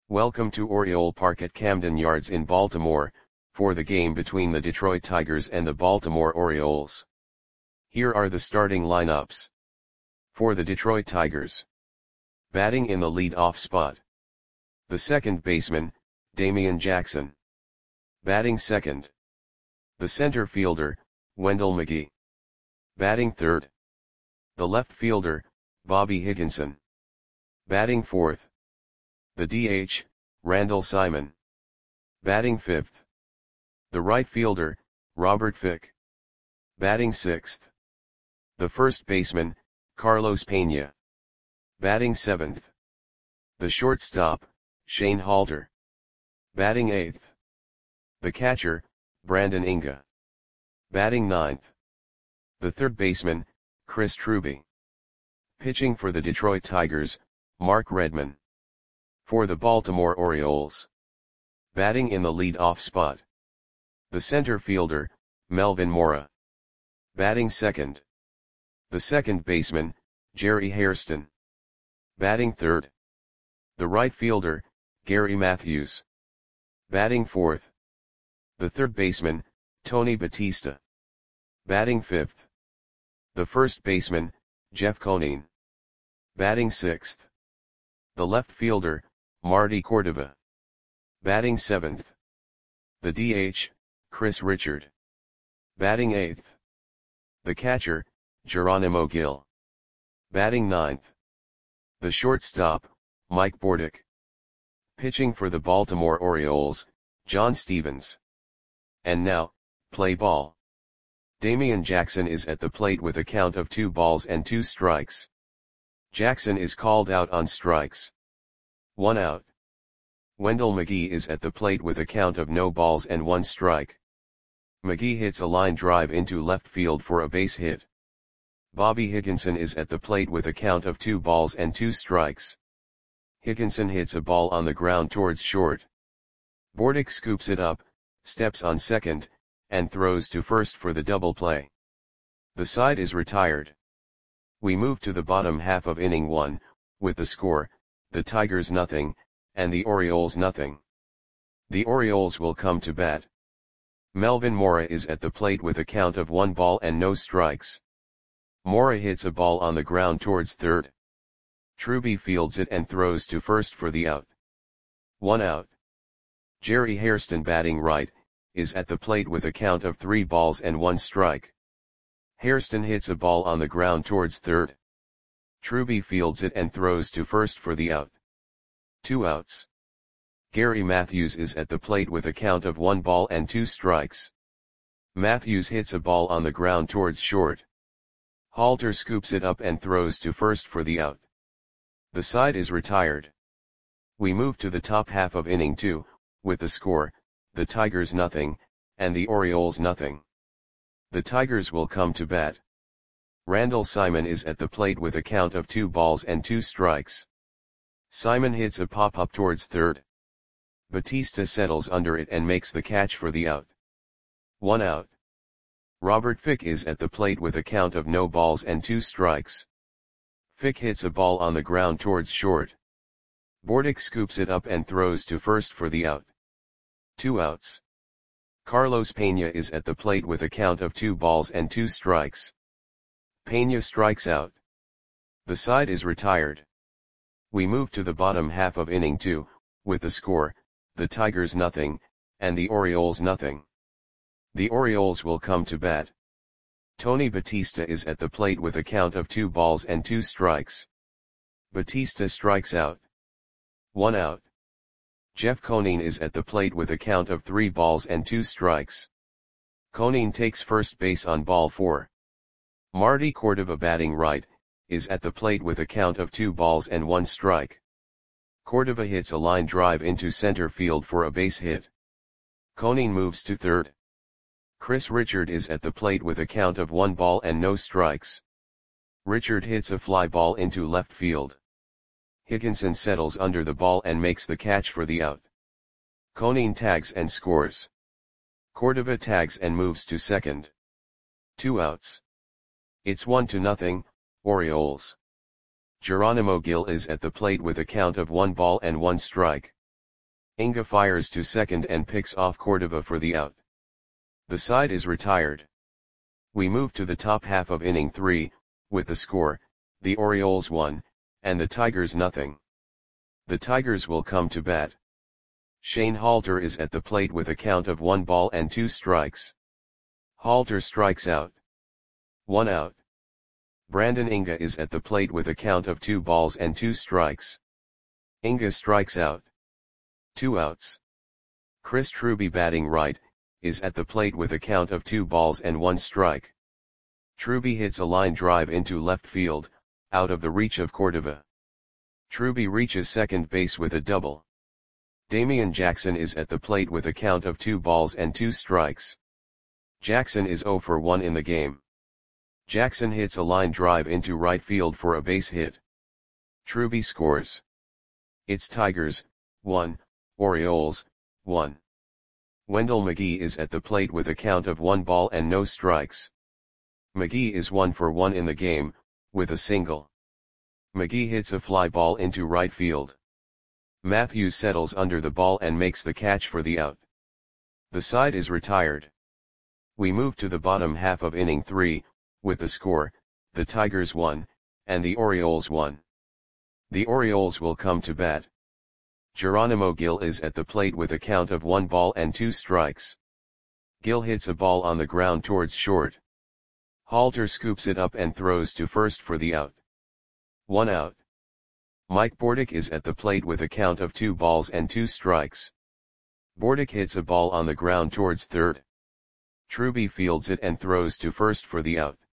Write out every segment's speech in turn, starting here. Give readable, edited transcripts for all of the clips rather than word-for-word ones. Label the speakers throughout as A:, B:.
A: Welcome to Oriole Park at Camden Yards in Baltimore, for the game between the Detroit Tigers and the Baltimore Orioles. Here are the starting lineups. For the Detroit Tigers. Batting in the lead-off spot. The second baseman, Damian Jackson. Batting second. The center fielder, Wendell McGee. Batting third. The left fielder, Bobby Higginson. Batting fourth. The DH, Randall Simon. Batting fifth. The right fielder, Robert Fick. Batting sixth. The first baseman, Carlos Pena. Batting seventh. The shortstop, Shane Halter. Batting eighth. The catcher, Brandon Inga. Batting ninth. The third baseman, Chris Truby. Pitching for the Detroit Tigers, Mark Redman. For the Baltimore Orioles. Batting in the lead-off spot. The center fielder, Melvin Mora. Batting second. The second baseman, Jerry Hairston. Batting third. The right fielder, Gary Matthews. Batting fourth. The third baseman, Tony Batista. Batting fifth. The first baseman, Jeff Conine. Batting sixth. The left fielder, Marty Cordova. Batting seventh. The DH, Chris Richard. Batting eighth. The catcher, Geronimo Gil. Batting ninth. The shortstop, Mike Bordick. Pitching for the Baltimore Orioles, John Stevens. And now, play ball. Damian Jackson is at the plate with a count of 2 balls and 2 strikes. Jackson is called out on strikes. 1 out. Wendell McGee is at the plate with a count of no balls and 1 strike. McGee hits a line drive into left field for a base hit. Bobby Higginson is at the plate with a count of 2 balls and 2 strikes. Higginson hits a ball on the ground towards short. Bordick scoops it up, steps on second, and throws to first for the double play. The side is retired. We move to the bottom half of inning 1, with the score, the Tigers nothing, and the Orioles nothing. The Orioles will come to bat. Melvin Mora is at the plate with a count of 1 ball and no strikes. Mora hits a ball on the ground towards third. Truby fields it and throws to first for the out. 1 out. Jerry Hairston, batting right, is at the plate with a count of 3 balls and 1 strike. Hairston hits a ball on the ground towards third. Truby fields it and throws to first for the out. 2 outs. Gary Matthews is at the plate with a count of 1 ball and 2 strikes. Matthews hits a ball on the ground towards short. Halter scoops it up and throws to first for the out. The side is retired. We move to the top half of inning 2, with the score, the Tigers nothing, and the Orioles nothing. The Tigers will come to bat. Randall Simon is at the plate with a count of 2 balls and 2 strikes. Simon hits a pop-up towards third. Batista settles under it and makes the catch for the out. 1 out. Robert Fick is at the plate with a count of no balls and 2 strikes. Fick hits a ball on the ground towards short. Bordick scoops it up and throws to first for the out. 2 outs. Carlos Pena is at the plate with a count of 2 balls and 2 strikes. Pena strikes out. The side is retired. We move to the bottom half of inning 2, with the score, the Tigers nothing, and the Orioles nothing. The Orioles will come to bat. Tony Batista is at the plate with a count of 2 balls and 2 strikes. Batista strikes out. 1 out. Jeff Conine is at the plate with a count of 3 balls and 2 strikes. Conine takes first base on ball 4. Marty Cordova, batting right, is at the plate with a count of 2 balls and 1 strike. Cordova hits a line drive into center field for a base hit. Conine moves to third. Chris Richard is at the plate with a count of 1 ball and no strikes. Richard hits a fly ball into left field. Higginson settles under the ball and makes the catch for the out. Conine tags and scores. Cordova tags and moves to second. 2 outs. It's 1-0, Orioles. Geronimo Gil is at the plate with a count of 1 ball and 1 strike. Inga fires to second and picks off Cordova for the out. The side is retired. We move to the top half of inning 3, with the score, the Orioles 1, and the Tigers nothing. The Tigers will come to bat. Shane Halter is at the plate with a count of 1 ball and 2 strikes. Halter strikes out. 1 out. Brandon Inga is at the plate with a count of 2 balls and 2 strikes. Inga strikes out. 2 outs. Chris Truby batting right, is at the plate with a count of 2 balls and 1 strike. Truby hits a line drive into left field, out of the reach of Cordova. Truby reaches second base with a double. Damian Jackson is at the plate with a count of 2 balls and 2 strikes. Jackson is 0 for 1 in the game. Jackson hits a line drive into right field for a base hit. Truby scores. It's Tigers, 1, Orioles, 1. Wendell McGee is at the plate with a count of 1 ball and no strikes. McGee is 1 for 1 in the game, with a single. McGee hits a fly ball into right field. Matthews settles under the ball and makes the catch for the out. The side is retired. We move to the bottom half of inning 3, with the score, the Tigers 1, and the Orioles 1. The Orioles will come to bat. Geronimo Gil is at the plate with a count of 1 ball and 2 strikes. Gil hits a ball on the ground towards short. Halter scoops it up and throws to first for the out. 1 out. Mike Bordick is at the plate with a count of 2 balls and 2 strikes. Bordick hits a ball on the ground towards third. Truby fields it and throws to first for the out.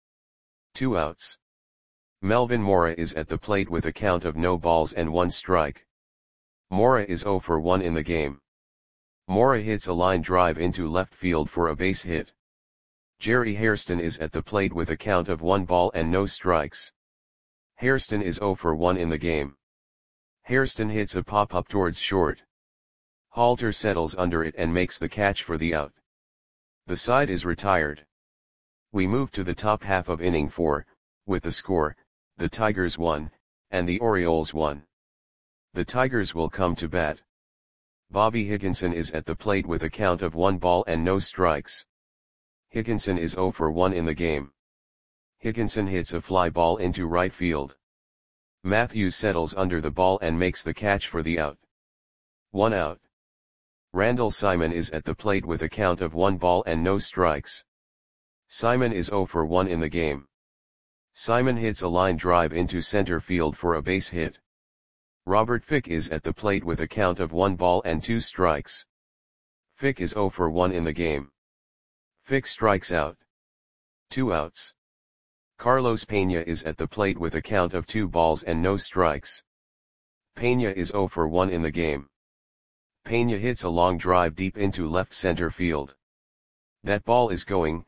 A: 2 outs. Melvin Mora is at the plate with a count of no balls and 1 strike. Mora is 0 for 1 in the game. Mora hits a line drive into left field for a base hit. Jerry Hairston is at the plate with a count of 1 ball and no strikes. Hairston is 0 for 1 in the game. Hairston hits a pop-up towards short. Halter settles under it and makes the catch for the out. The side is retired. We move to the top half of inning 4, with the score, the Tigers 1, and the Orioles 1. The Tigers will come to bat. Bobby Higginson is at the plate with a count of 1 ball and no strikes. Higginson is 0 for 1 in the game. Higginson hits a fly ball into right field. Matthews settles under the ball and makes the catch for the out. 1 out. Randall Simon is at the plate with a count of 1 ball and no strikes. Simon is 0 for 1 in the game. Simon hits a line drive into center field for a base hit. Robert Fick is at the plate with a count of 1 ball and 2 strikes. Fick is 0 for 1 in the game. Fick strikes out. 2 outs. Carlos Pena is at the plate with a count of 2 balls and no strikes. Pena is 0 for 1 in the game. Pena hits a long drive deep into left center field. That ball is gone.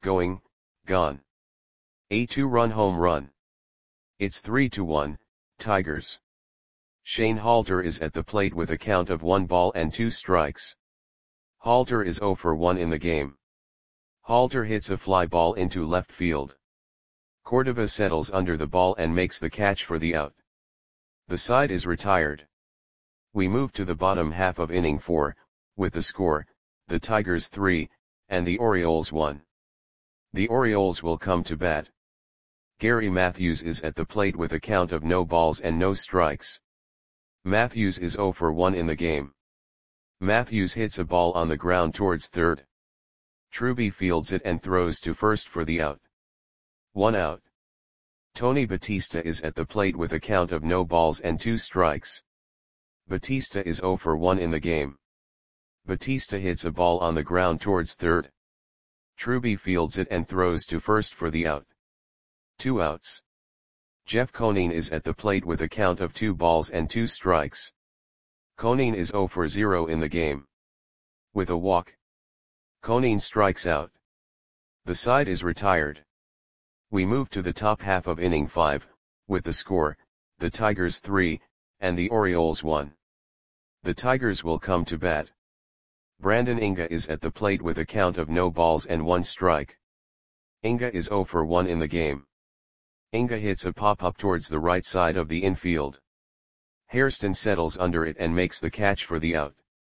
A: A 2-run home run. It's 3-1, Tigers. Shane Halter is at the plate with a count of 1 ball and 2 strikes. Halter is 0 for 1 in the game. Halter hits a fly ball into left field. Cordova settles under the ball and makes the catch for the out. The side is retired. We move to the bottom half of inning 4, with the score, the Tigers 3, and the Orioles 1. The Orioles will come to bat. Gary Matthews is at the plate with a count of no balls and no strikes. Matthews is 0 for 1 in the game. Matthews hits a ball on the ground towards third. Truby fields it and throws to first for the out. 1 out. Tony Batista is at the plate with a count of no balls and 2 strikes. Batista is 0 for 1 in the game. Batista hits a ball on the ground towards third. Truby fields it and throws to first for the out. 2 outs. Jeff Conine is at the plate with a count of 2 balls and 2 strikes. Conine is 0 for 0 in the game. With a walk, Conine strikes out. The side is retired. We move to the top half of inning 5, with the score, the Tigers 3, and the Orioles 1. The Tigers will come to bat. Brandon Inga is at the plate with a count of no balls and 1 strike. Inga is 0 for 1 in the game. Inga hits a pop-up towards the right side of the infield. Hairston settles under it and makes the catch for the out.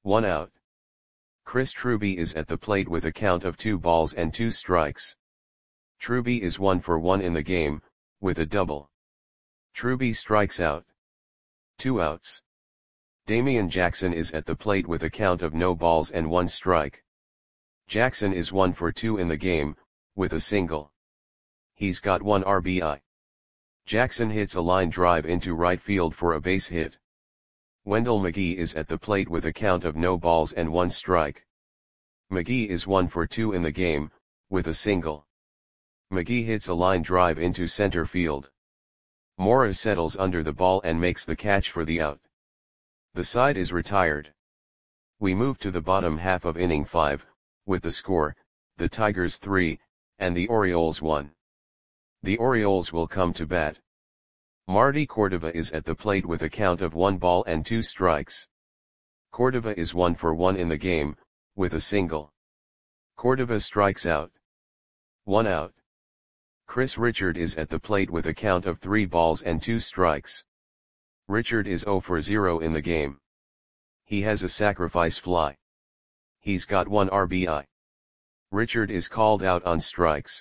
A: 1 out. Chris Truby is at the plate with a count of 2 balls and 2 strikes. Truby is 1 for 1 in the game, with a double. Truby strikes out. 2 outs. Damian Jackson is at the plate with a count of no balls and 1 strike. Jackson is 1 for 2 in the game, with a single. He's got 1 RBI. Jackson hits a line drive into right field for a base hit. Wendell McGee is at the plate with a count of no balls and 1 strike. McGee is 1 for 2 in the game, with a single. McGee hits a line drive into center field. Mora settles under the ball and makes the catch for the out. The side is retired. We move to the bottom half of inning 5, with the score, the Tigers 3, and the Orioles 1. The Orioles will come to bat. Marty Cordova is at the plate with a count of 1 ball and 2 strikes. Cordova is 1 for 1 in the game, with a single. Cordova strikes out. 1 out. Chris Richard is at the plate with a count of 3 balls and 2 strikes. Richard is 0 for 0 in the game. He has a sacrifice fly. He's got 1 RBI. Richard is called out on strikes.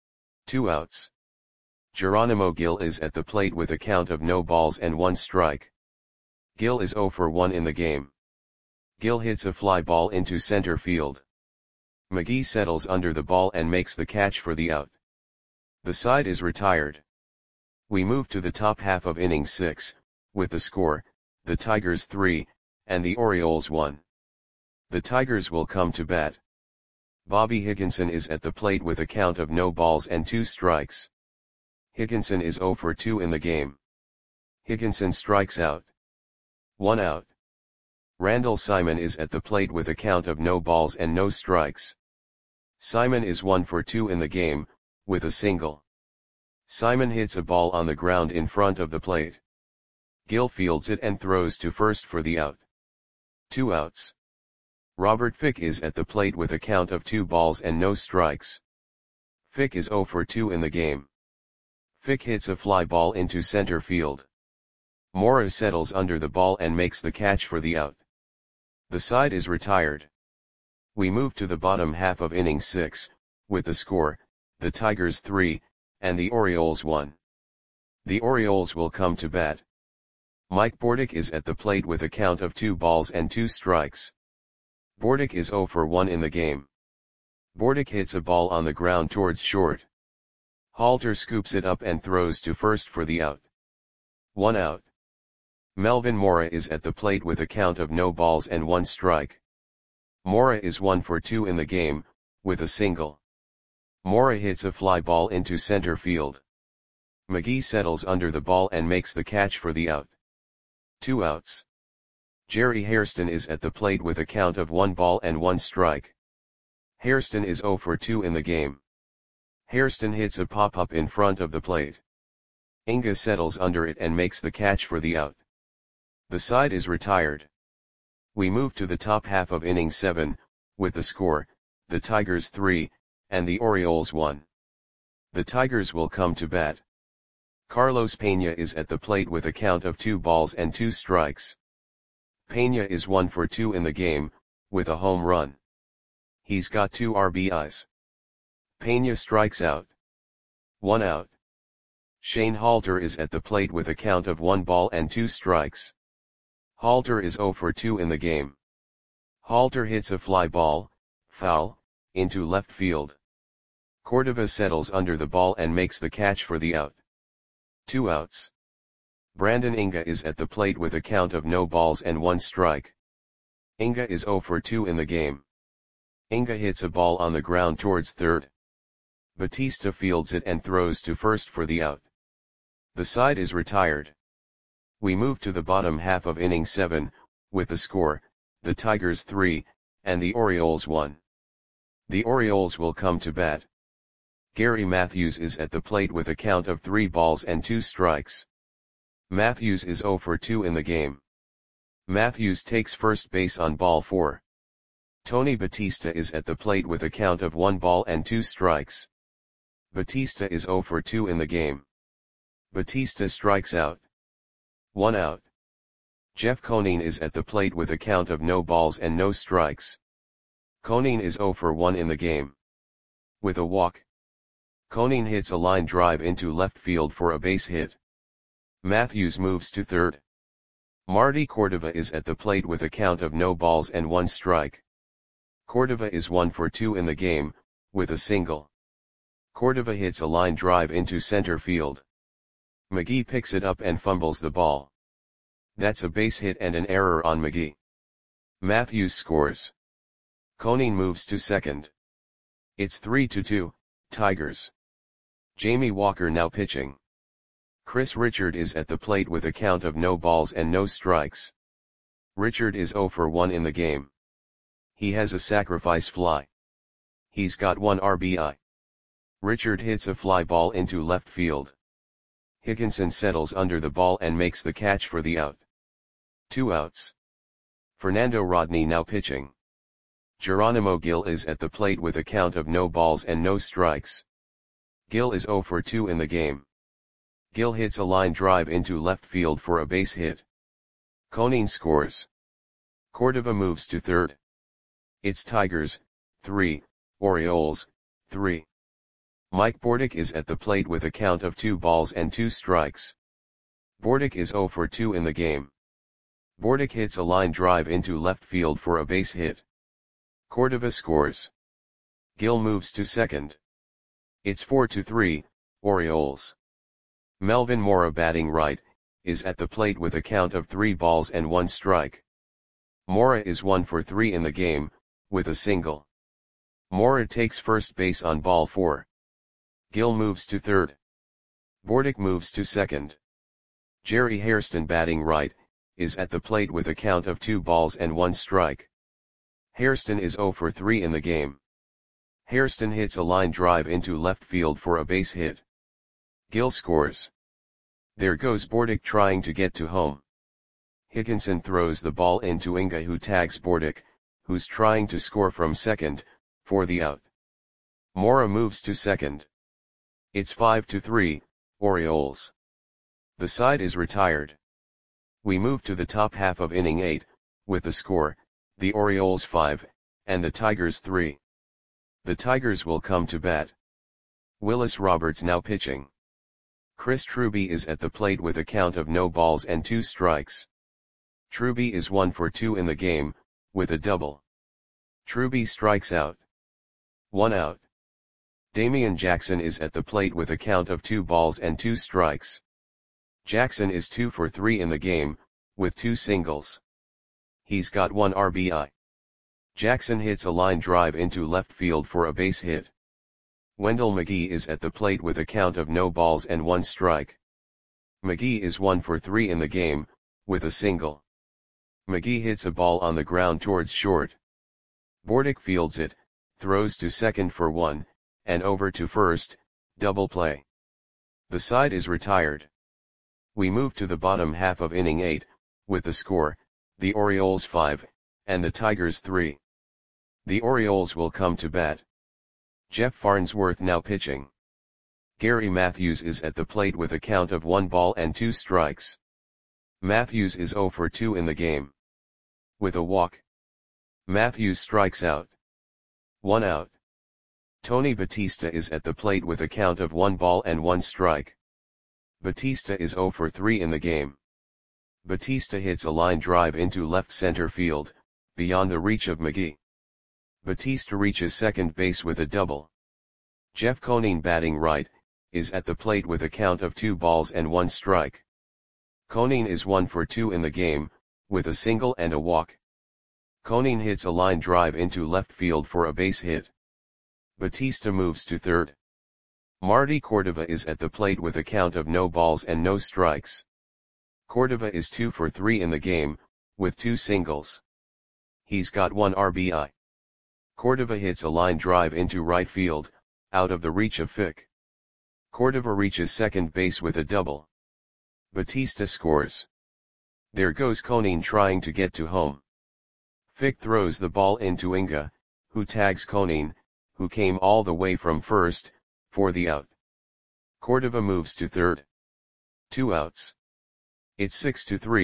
A: 2 outs. Geronimo Gil is at the plate with a count of no balls and 1 strike. Gil is 0 for 1 in the game. Gil hits a fly ball into center field. McGee settles under the ball and makes the catch for the out. The side is retired. We move to the top half of inning 6, with the score, the Tigers 3, and the Orioles 1. The Tigers will come to bat. Bobby Higginson is at the plate with a count of no balls and 2 strikes. Higginson is 0 for 2 in the game. Higginson strikes out. 1 out. Randall Simon is at the plate with a count of no balls and no strikes. Simon is 1 for 2 in the game, with a single. Simon hits a ball on the ground in front of the plate. Gil fields it and throws to first for the out. 2 outs. Robert Fick is at the plate with a count of 2 balls and no strikes. Fick is 0 for 2 in the game. Fick hits a fly ball into center field. Mora settles under the ball and makes the catch for the out. The side is retired. We move to the bottom half of inning 6, with the score, the Tigers 3, and the Orioles 1. The Orioles will come to bat. Mike Bordick is at the plate with a count of 2 balls and 2 strikes. Bordick is 0 for 1 in the game. Bordick hits a ball on the ground towards short. Halter scoops it up and throws to first for the out. 1 out. Melvin Mora is at the plate with a count of no balls and 1 strike. Mora is 1 for 2 in the game, with a single. Mora hits a fly ball into center field. McGee settles under the ball and makes the catch for the out. 2 outs. Jerry Hairston is at the plate with a count of 1 ball and 1 strike. Hairston is 0 for 2 in the game. Hairston hits a pop-up in front of the plate. Inga settles under it and makes the catch for the out. The side is retired. We move to the top half of inning 7, with the score, the Tigers 3, and the Orioles 1. The Tigers will come to bat. Carlos Peña is at the plate with a count of 2 balls and 2 strikes. Peña is 1 for 2 in the game, with a home run. He's got 2 RBIs. Peña strikes out. 1 out. Shane Halter is at the plate with a count of 1 ball and 2 strikes. Halter is 0 for 2 in the game. Halter hits a fly ball, foul, into left field. Cordova settles under the ball and makes the catch for the out. 2 outs. Brandon Inga is at the plate with a count of no balls and 1 strike. Inga is 0 for 2 in the game. Inga hits a ball on the ground towards third. Batista fields it and throws to first for the out. The side is retired. We move to the bottom half of inning 7, with the score, the Tigers 3, and the Orioles 1. The Orioles will come to bat. Gary Matthews is at the plate with a count of 3 balls and 2 strikes. Matthews is 0 for 2 in the game. Matthews takes first base on ball 4. Tony Batista is at the plate with a count of 1 ball and 2 strikes. Batista is 0 for 2 in the game. Batista strikes out. 1 out. Jeff Koning is at the plate with a count of no balls and no strikes. Koning is 0 for 1 in the game. With a walk, Koning hits a line drive into left field for a base hit. Matthews moves to third. Marty Cordova is at the plate with a count of no balls and 1 strike. Cordova is 1 for 2 in the game, with a single. Cordova hits a line drive into center field. McGee picks it up and fumbles the ball. That's a base hit and an error on McGee. Matthews scores. Koning moves to second. It's 3-2, Tigers. Jamie Walker now pitching. Chris Richard is at the plate with a count of no balls and no strikes. Richard is 0 for 1 in the game. He has a sacrifice fly. He's got 1 RBI. Richard hits a fly ball into left field. Higginson settles under the ball and makes the catch for the out. 2 outs. Fernando Rodney now pitching. Geronimo Gil is at the plate with a count of no balls and no strikes. Gil is 0 for 2 in the game. Gil hits a line drive into left field for a base hit. Koning scores. Cordova moves to third. It's Tigers, 3, Orioles, 3. Mike Bordick is at the plate with a count of 2 balls and 2 strikes. Bordick is 0 for 2 in the game. Bordick hits a line drive into left field for a base hit. Cordova scores. Gil moves to second. It's 4-3, Orioles. Melvin Mora batting right, is at the plate with a count of 3 balls and 1 strike. Mora is 1 for 3 in the game, with a single. Mora takes first base on ball 4. Gil moves to third. Bordick moves to second. Jerry Hairston batting right, is at the plate with a count of 2 balls and 1 strike. Hairston is 0 for 3 in the game. Hairston hits a line drive into left field for a base hit. Gil scores. There goes Bordick trying to get to home. Higginson throws the ball into Inga, who tags Bordick, who's trying to score from second, for the out. Mora moves to second. It's 5-3, Orioles. The side is retired. We move to the top half of inning 8, with the score, the Orioles 5, and the Tigers 3. The Tigers will come to bat. Willis Roberts now pitching. Chris Truby is at the plate with a count of no balls and 2 strikes. Truby is 1 for 2 in the game, with a double. Truby strikes out. 1 out. Damian Jackson is at the plate with a count of 2 balls and 2 strikes. Jackson is 2 for 3 in the game, with 2 singles. He's got 1 RBI. Jackson hits a line drive into left field for a base hit. Wendell McGee is at the plate with a count of no balls and 1 strike. McGee is 1 for 3 in the game, with a single. McGee hits a ball on the ground towards short. Bordick fields it, throws to second for 1, and over to first, double play. The side is retired. We move to the bottom half of inning 8, with the score, the Orioles 5, and the Tigers 3. The Orioles will come to bat. Jeff Farnsworth now pitching. Gary Matthews is at the plate with a count of 1 ball and 2 strikes. Matthews is 0 for 2 in the game. With a walk, Matthews strikes out. 1 out. Tony Batista is at the plate with a count of 1 ball and 1 strike. Batista is 0 for 3 in the game. Batista hits a line drive into left center field, beyond the reach of McGee. Batista reaches second base with a double. Jeff Koning batting right, is at the plate with a count of 2 balls and 1 strike. Koning is 1 for 2 in the game, with a single and a walk. Koning hits a line drive into left field for a base hit. Batista moves to third. Marty Cordova is at the plate with a count of no balls and no strikes. Cordova is 2 for 3 in the game, with 2 singles. He's got 1 RBI. Cordova hits a line drive into right field, out of the reach of Fick. Cordova reaches second base with a double. Batista scores. There goes Koning trying to get to home. Fick throws the ball into Inga, who tags Koning, who came all the way from first, for the out. Cordova moves to third. 2 outs. It's 6-3,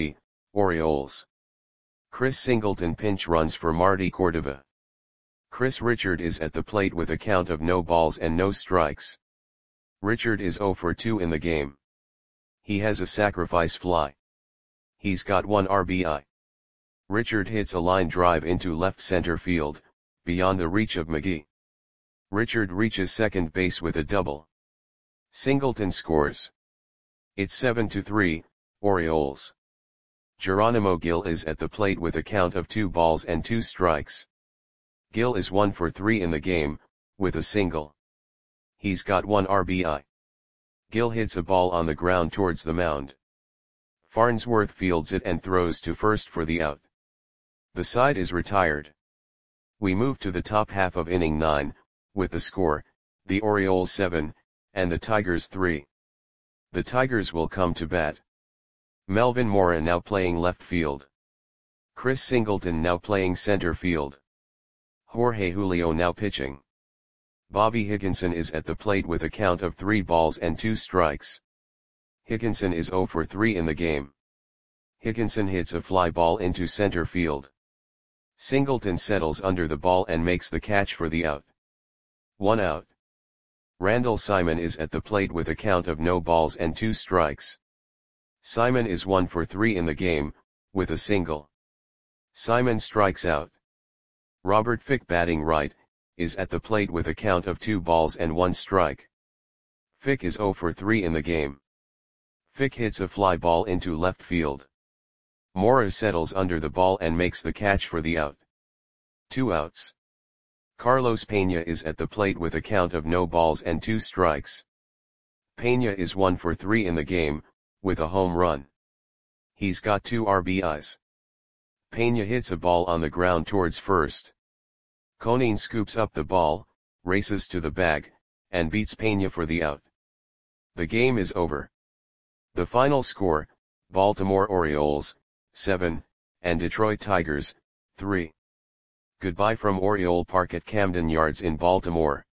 A: Orioles. Chris Singleton pinch runs for Marty Cordova. Chris Richard is at the plate with a count of no balls and no strikes. Richard is 0 for 2 in the game. He has a sacrifice fly. He's got 1 RBI. Richard hits a line drive into left center field, beyond the reach of McGee. Richard reaches second base with a double. Singleton scores. It's 7-3, Orioles. Geronimo Gil is at the plate with a count of 2 balls and 2 strikes. Gil is 1 for 3 in the game, with a single. He's got 1 RBI. Gil hits a ball on the ground towards the mound. Farnsworth fields it and throws to first for the out. The side is retired. We move to the top half of inning 9, with the score, the Orioles 7, and the Tigers 3. The Tigers will come to bat. Melvin Mora now playing left field. Chris Singleton now playing center field. Jorge Julio now pitching. Bobby Higginson is at the plate with a count of 3 balls and 2 strikes. Higginson is 0 for 3 in the game. Higginson hits a fly ball into center field. Singleton settles under the ball and makes the catch for the out. 1 out. Randall Simon is at the plate with a count of no balls and 2 strikes. Simon is 1 for 3 in the game, with a single. Simon strikes out. Robert Fick batting right, is at the plate with a count of 2 balls and 1 strike. Fick is 0 for 3 in the game. Fick hits a fly ball into left field. Mora settles under the ball and makes the catch for the out. 2 outs. Carlos Pena is at the plate with a count of no balls and 2 strikes. Pena is 1 for 3 in the game, with a home run. He's got 2 RBIs. Pena hits a ball on the ground towards first. Conine scoops up the ball, races to the bag, and beats Pena for the out. The game is over. The final score, Baltimore Orioles, 7, and Detroit Tigers, 3. Goodbye from Oriole Park at Camden Yards in Baltimore.